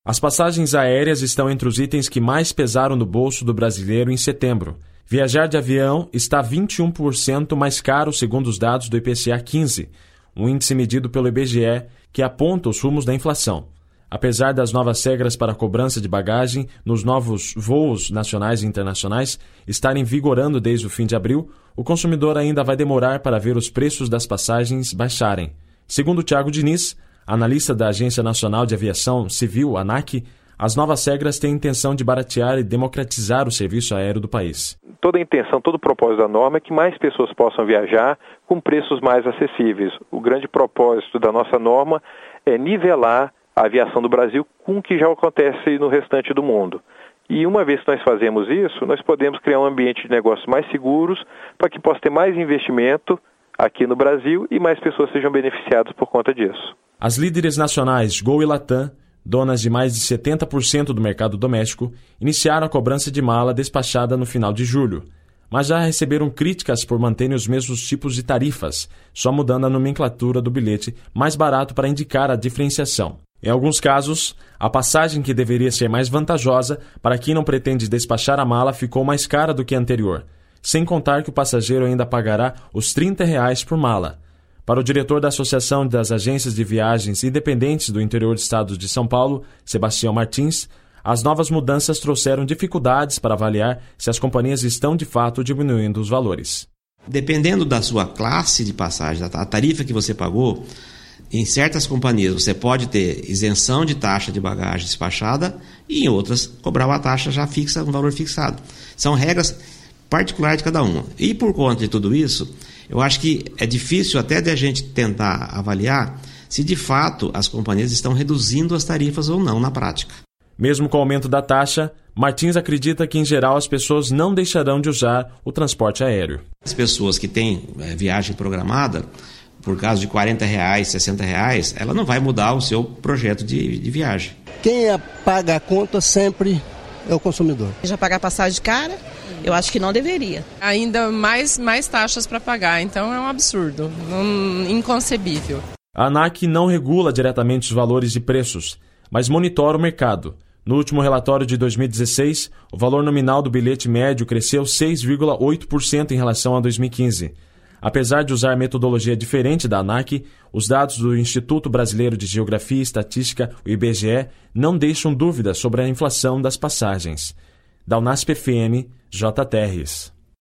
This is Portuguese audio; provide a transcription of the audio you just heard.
As passagens aéreas estão entre os itens que mais pesaram no bolso do brasileiro em setembro. Viajar de avião está 21% mais caro, segundo os dados do IPCA 15, um índice medido pelo IBGE que aponta os rumos da inflação. Apesar das novas regras para a cobrança de bagagem nos novos voos nacionais e internacionais estarem vigorando desde o fim de abril, o consumidor ainda vai demorar para ver os preços das passagens baixarem. Segundo Thiago Diniz, analista da Agência Nacional de Aviação Civil, ANAC, as novas regras têm a intenção de baratear e democratizar o serviço aéreo do país. Toda a intenção, todo o propósito da norma é que mais pessoas possam viajar com preços mais acessíveis. O grande propósito da nossa norma é nivelar a aviação do Brasil com o que já acontece no restante do mundo. E uma vez que nós fazemos isso, nós podemos criar um ambiente de negócios mais seguros para que possa ter mais investimento aqui no Brasil e mais pessoas sejam beneficiadas por conta disso. As líderes nacionais Gol e Latam, donas de mais de 70% do mercado doméstico, iniciaram a cobrança de mala despachada no final de julho, mas já receberam críticas por manterem os mesmos tipos de tarifas, só mudando a nomenclatura do bilhete mais barato para indicar a diferenciação. Em alguns casos, a passagem que deveria ser mais vantajosa para quem não pretende despachar a mala ficou mais cara do que a anterior, sem contar que o passageiro ainda pagará os R$30 por mala. Para o diretor da Associação das Agências de Viagens Independentes do Interior do Estado de São Paulo, Sebastião Martins, as novas mudanças trouxeram dificuldades para avaliar se as companhias estão de fato diminuindo os valores. Dependendo da sua classe de passagem, a tarifa que você pagou, em certas companhias você pode ter isenção de taxa de bagagem despachada e em outras cobrar uma taxa já fixa, um valor fixado. São regras particulares de cada uma. E por conta de tudo isso, eu acho que é difícil até de a gente tentar avaliar se de fato as companhias estão reduzindo as tarifas ou não na prática. Mesmo com o aumento da taxa, Martins acredita que em geral as pessoas não deixarão de usar o transporte aéreo. As pessoas que têm viagem programada, por causa de R$40, R$60, ela não vai mudar o seu projeto de viagem. Quem paga a conta sempre é o consumidor. Já pagar passagem cara, eu acho que não deveria. Ainda mais taxas para pagar, então é um absurdo, inconcebível. A ANAC não regula diretamente os valores e preços, mas monitora o mercado. No último relatório de 2016, o valor nominal do bilhete médio cresceu 6,8% em relação a 2015. Apesar de usar metodologia diferente da ANAC, os dados do Instituto Brasileiro de Geografia e Estatística, o IBGE, não deixam dúvidas sobre a inflação das passagens. Da Unasp FM, J. Terres.